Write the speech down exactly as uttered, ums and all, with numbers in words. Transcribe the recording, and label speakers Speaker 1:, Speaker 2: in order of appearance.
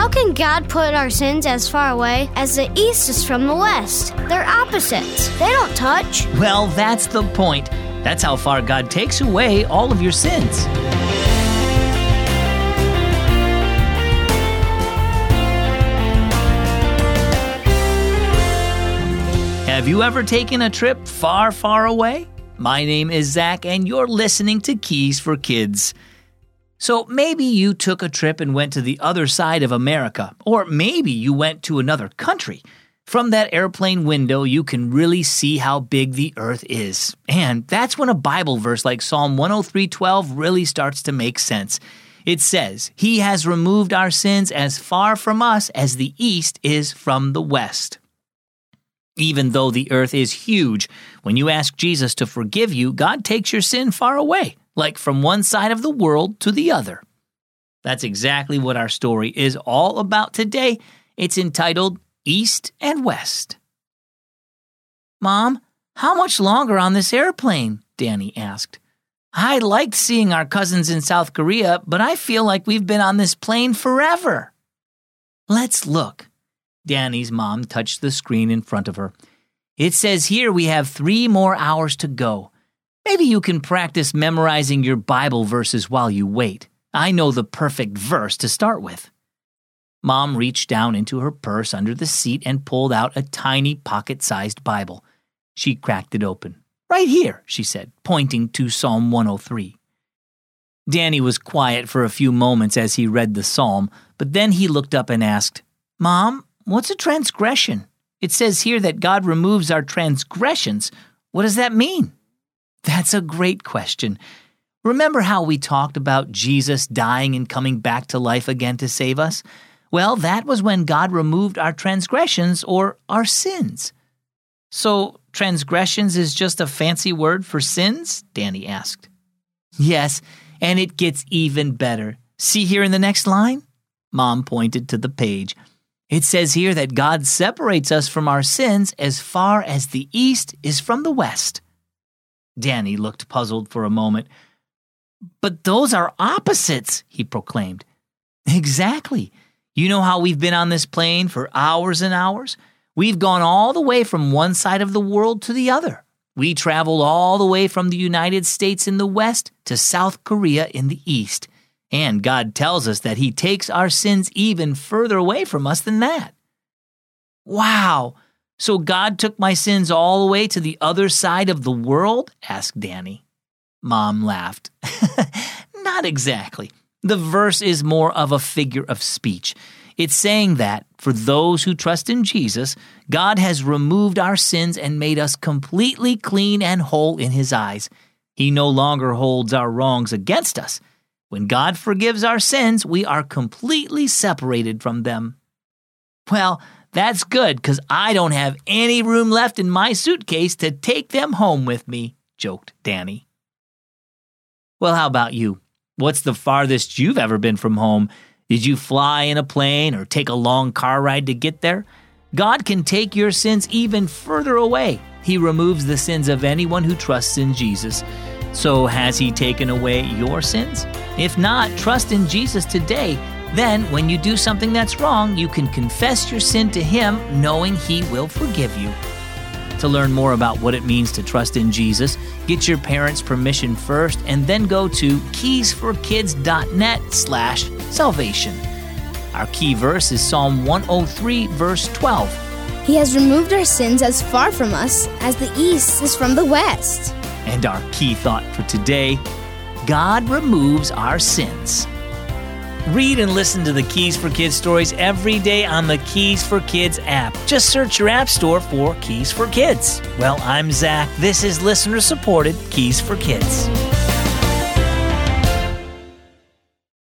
Speaker 1: How can God put our sins as far away as the east is from the west? They're opposites. They don't touch.
Speaker 2: Well, that's the point. That's how far God takes away all of your sins. Have you ever taken a trip far, far away? My name is Zach, and you're listening to Keys for Kids. So maybe you took a trip and went to the other side of America, or maybe you went to another country. From that airplane window, you can really see how big the earth is. And that's when a Bible verse like Psalm one oh three twelve really starts to make sense. It says, "He has removed our sins as far from us as the east is from the west." Even though the earth is huge, when you ask Jesus to forgive you, God takes your sin far away, like from one side of the world to the other. That's exactly what our story is all about today. It's entitled East and West. "Mom, how much longer on this airplane?" Danny asked. "I liked seeing our cousins in South Korea, but I feel like we've been on this plane forever." "Let's look." Danny's mom touched the screen in front of her. "It says here we have three more hours to go. Maybe you can practice memorizing your Bible verses while you wait. I know the perfect verse to start with." Mom reached down into her purse under the seat and pulled out a tiny pocket-sized Bible. She cracked it open. "Right here," she said, pointing to Psalm one oh three. Danny was quiet for a few moments as he read the psalm, but then he looked up and asked, "Mom, what's a transgression? It says here that God removes our transgressions. What does that mean?" "That's a great question. Remember how we talked about Jesus dying and coming back to life again to save us? Well, that was when God removed our transgressions or our sins." "So transgressions is just a fancy word for sins?" Danny asked. "Yes, and it gets even better. See here in the next line?" Mom pointed to the page. "It says here that God separates us from our sins as far as the east is from the west." Danny looked puzzled for a moment. "But those are opposites," he proclaimed. "Exactly. You know how we've been on this plane for hours and hours? We've gone all the way from one side of the world to the other. We traveled all the way from the United States in the west to South Korea in the east. And God tells us that He takes our sins even further away from us than that." "Wow! So God took my sins all the way to the other side of the world?" asked Danny. Mom laughed. "Not exactly. The verse is more of a figure of speech. It's saying that, for those who trust in Jesus, God has removed our sins and made us completely clean and whole in His eyes. He no longer holds our wrongs against us. When God forgives our sins, we are completely separated from them." "Well, that's good, because I don't have any room left in my suitcase to take them home with me," joked Danny. Well, how about you? What's the farthest you've ever been from home? Did you fly in a plane or take a long car ride to get there? God can take your sins even further away. He removes the sins of anyone who trusts in Jesus. So has He taken away your sins? If not, trust in Jesus today. Then, when you do something that's wrong, you can confess your sin to Him, knowing He will forgive you. To learn more about what it means to trust in Jesus, get your parents' permission first, and then go to keysforkids.net slash salvation. Our key verse is Psalm one oh three, verse twelve.
Speaker 1: He has removed our sins as far from us as the east is from the west.
Speaker 2: And our key thought for today, God removes our sins. Read and listen to the Keys for Kids stories every day on the Keys for Kids app. Just search your app store for Keys for Kids. Well, I'm Zach. This is listener-supported Keys for Kids.